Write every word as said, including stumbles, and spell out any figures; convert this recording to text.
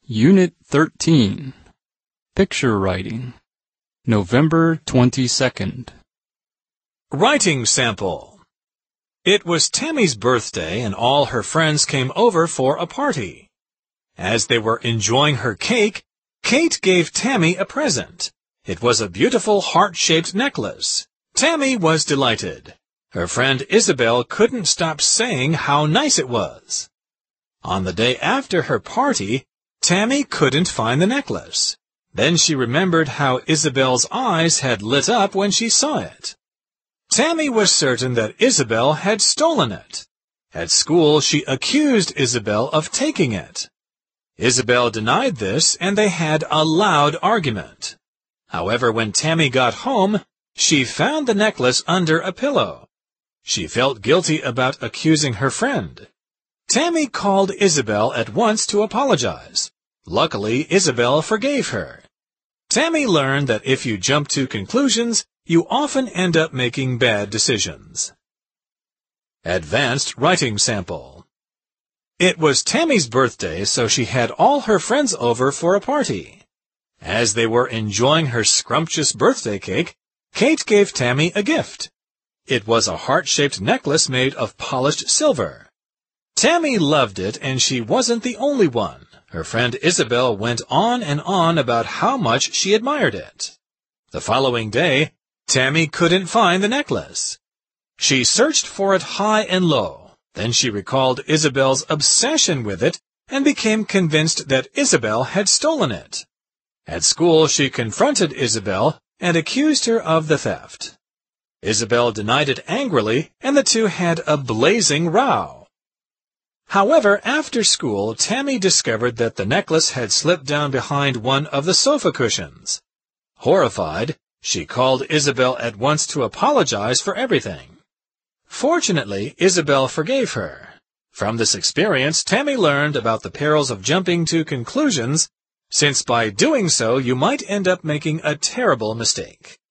Unit thirteen. Picture Writing. November twenty-second. Writing sample. It was Tammy's birthday and all her friends came over for a party. As they were enjoying her cake, Kate gave Tammy a present. It was a beautiful heart-shaped necklace. Tammy was delighted. Her friend Isabel couldn't stop saying how nice it was. On the day after her party, Tammy couldn't find the necklace. Then she remembered how Isabel's eyes had lit up when she saw it. Tammy was certain that Isabel had stolen it. At school, she accused Isabel of taking it. Isabel denied this, and they had a loud argument. However, when Tammy got home, she found the necklace under a pillow. She felt guilty about accusing her friend. Tammy called Isabel at once to apologize. Luckily, Isabel forgave her. Tammy learned that if you jump to conclusions, you often end up making bad decisions. Advanced writing sample. It was Tammy's birthday, so she had all her friends over for a party. As they were enjoying her scrumptious birthday cake, Kate gave Tammy a gift. It was a heart-shaped necklace made of polished silver. Tammy loved it, and she wasn't the only one. Her friend Isabel went on and on about how much she admired it. The following day, Tammy couldn't find the necklace. She searched for it high and low. Then she recalled Isabel's obsession with it and became convinced that Isabel had stolen it. At school, she confronted Isabel and accused her of the theft. Isabel denied it angrily, and the two had a blazing row. However, after school, Tammy discovered that the necklace had slipped down behind one of the sofa cushions. Horrified, she called Isabel at once to apologize for everything. Fortunately, Isabel forgave her. From this experience, Tammy learned about the perils of jumping to conclusions, since by doing so you might end up making a terrible mistake.